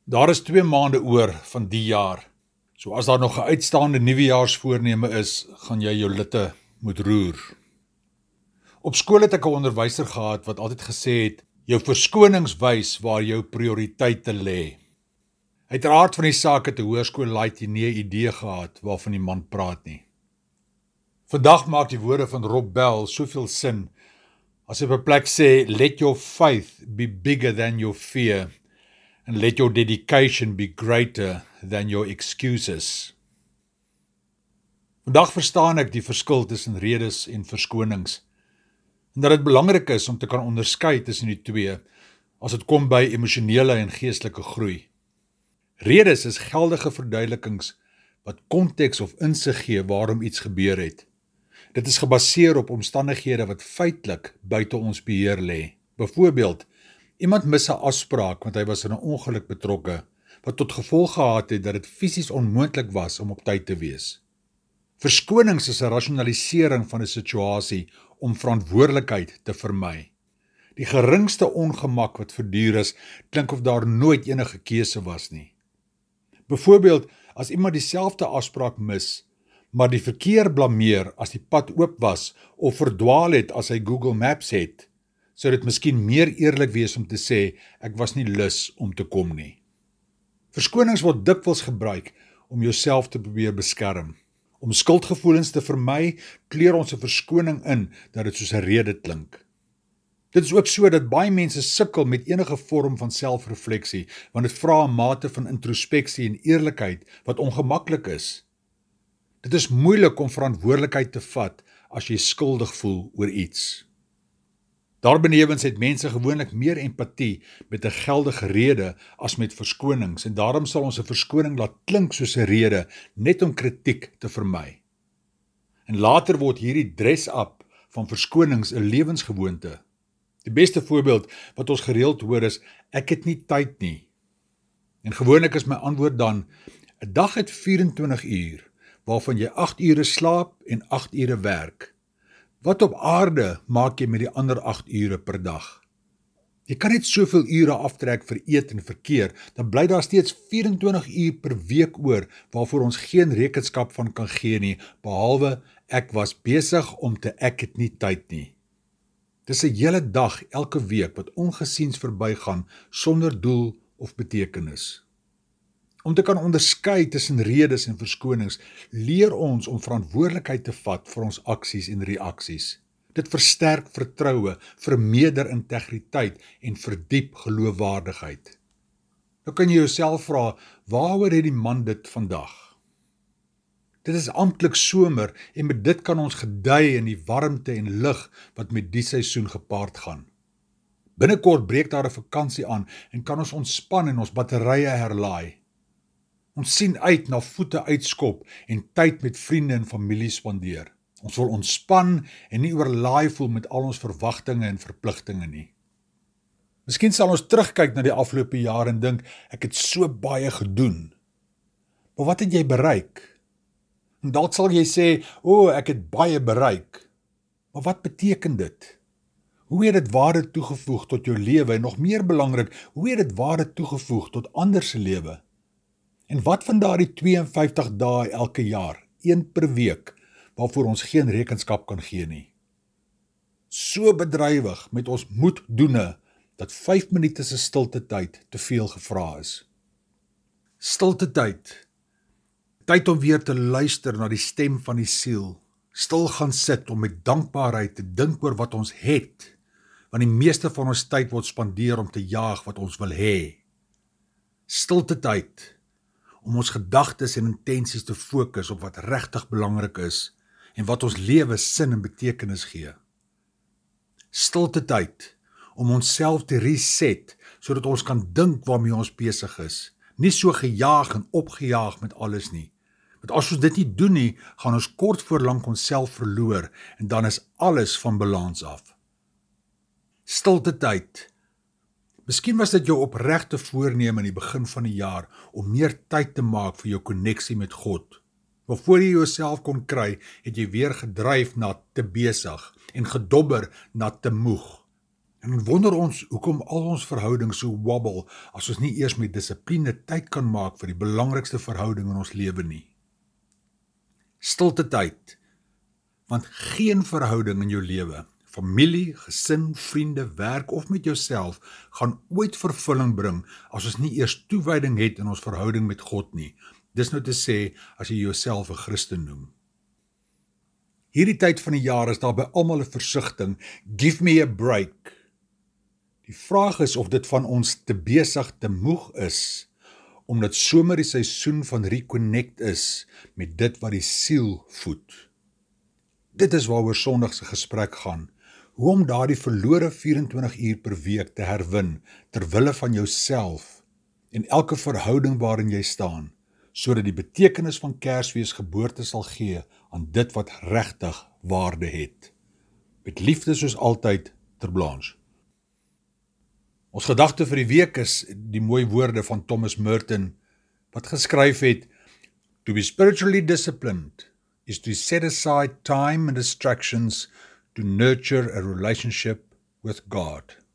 Daar is 2 maande oor van die jaar. So as daar nog 'n uitstaande nuwejaarsvoorneme is, gaan jy jou litte moet roer. Op skool het ek 'n onderwyser gehad wat altyd gesê het, jou verskonings wys waar jou prioriteite lê. Hy het aard van die saak het 'n hoërskool laaitie nie 'n idee gehad waarvan die man praat nie. Vandag maak die woorde van Rob Bell soveel sin, as hy op 'n plek sê, let your faith be bigger than your fear, and let your dedication be greater than your excuses. Vandag verstaan ek die verskil tussen redes en verskonings, en dat dit belangrik is om te kan onderskei tussen die twee, as dit kom by emosionele en geestelike groei. Redes is geldige verduidelikings wat konteks of insig gee waarom iets gebeur het. Dit is gebaseer op omstandighede wat feitelik buite ons beheer lê. Byvoorbeeld, iemand mis 'n afspraak want hy was in 'n ongeluk betrokke, wat tot gevolg gehad het dat dit fisies onmoontlik was om op tyd te wees. Verskonings is 'n rasionalisering van 'n situasie om verantwoordelikheid te vermy. Die geringste ongemak wat verduur is, klink of daar nooit enige keuse was nie. Byvoorbeeld, as iemand dieselfde afspraak mis, maar die verkeer blameer as die pad oop was of verdwaal het as hy Google Maps het, sou dit miskien meer eerlik wees om te sê, ek was nie lus om te kom nie. Verskonings word dikwels gebruik om jouself te probeer beskerm. Om skuldgevoelens te vermy, kleur ons 'n verskoning in dat dit soos 'n rede klink. Dit is ook so dat baie mense sukkel met enige vorm van selfrefleksie, want dit vra 'n mate van introspeksie en eerlikheid wat ongemaklik is. Dit is moeilik om verantwoordelikheid te vat as jy skuldig voel oor iets. Daarbenewens het mense gewoonlik meer empatie met 'n geldige rede as met verskonings, en daarom sal ons 'n verskoning laat klink soos 'n rede, net om kritiek te vermy. En later word hierdie dress-up van verskonings 'n lewensgewoonte. Die beste voorbeeld wat ons gereeld hoor is, ek het nie tyd nie. En gewoonlik is my antwoord dan, 'n dag het 24 uur, waarvan jy 8 ure slaap en 8 ure werk. Wat op aarde maak jy met die ander 8 ure per dag? Jy kan net soveel ure aftrek vir eet en verkeer, dan bly daar steeds 24 uur per week oor, waarvoor ons geen rekenskap van kan gee nie, behalwe ek was besig om te ek het nie tyd nie. Dis 'n hele dag elke week wat ongesiens verbygaan sonder doel of betekenis. Om te kan onderskei tussen redes en verskonings, leer ons om verantwoordelikheid te vat vir ons aksies en reaksies. Dit versterk vertroue, vermeerder integriteit en verdiep geloofwaardigheid. Nou kan jy jouself vra, waaroor het die man dit vandag? Dit is amptelik somer en met dit kan ons gedei in die warmte en lig wat met die seisoen gepaard gaan. Binnekort breek daar 'n vakansie aan en kan ons ontspan en ons batterye herlaai. Ons sien uit na voete uitskop en tyd met vriende en familie spandeer. Ons wil ontspan en nie oorlaai voel met al ons verwagtinge en verpligtinge nie. Miskien sal ons terugkyk na die afgelope jaar en dink, ek het so baie gedoen. Maar wat het jy bereik? En dalk sal jy sê, ek het baie bereik. Maar wat beteken dit? Hoe het dit waarde toegevoeg tot jou lewe? En nog meer belangrik, hoe het dit waarde toegevoeg tot ander se lewe? En wat van daardie 52 dae elke jaar, 1 per week, waarvoor ons geen rekenskap kan gee nie? So bedrywig met ons moeddoene, dat 5 minute se stilte tyd te veel gevra is. Stilte tyd. Tyd om weer te luister na die stem van die siel. Stil gaan sit om met dankbaarheid te dink oor wat ons het, want die meeste van ons tyd word spandeer om te jaag wat ons wil hê. Stilte tyd. Om ons gedagtes en intensies te fokus op wat regtig belangrik is en wat ons lewe sin en betekenis gee. Stilte tyd, om onsself te reset, sodat ons kan dink waarmee ons besig is, nie so gejaag en opgejaag met alles nie. Want as ons dit nie doen nie, gaan ons kort voor lank onsself verloor en dan is alles van balans af. Stilte tyd. Miskien was dit jou opregte voorneme in die begin van die jaar om meer tyd te maak vir jou koneksie met God. Maar voor jy jouself kon kry, het jy weer gedryf na te besig en gedobber na te moeg. En dan wonder ons hoekom al ons verhoudings so wobble as ons nie eers met dissipline tyd kan maak vir die belangrikste verhouding in ons lewe nie. Stilte tyd, want geen verhouding in jou lewe, familie, gesin, vriende, werk of met jouself, gaan ooit vervulling bring as ons nie eers toewyding het in ons verhouding met God nie. Dis nou te sê, as jy jouself 'n Christen noem. Hierdie tyd van die jaar is daar by almal 'n versigtiging, give me a break. Die vraag is of dit van ons te besig, te moeg is, omdat somer die seisoen van reconnect is met dit wat die siel voed. Dit is waaroor Sondag se gesprek gaan, hoe om daardie verlore 24 uur per week te herwin, terwille van jouself en elke verhouding waarin jy staan, sodat die betekenis van Kersfees geboorte sal gee aan dit wat regtig waarde het. Met liefde soos altyd, Ter Blanche. Ons gedagte vir die week is die mooi woorde van Thomas Merton, wat geskryf het, to be spiritually disciplined is to set aside time and distractions to nurture a relationship with God.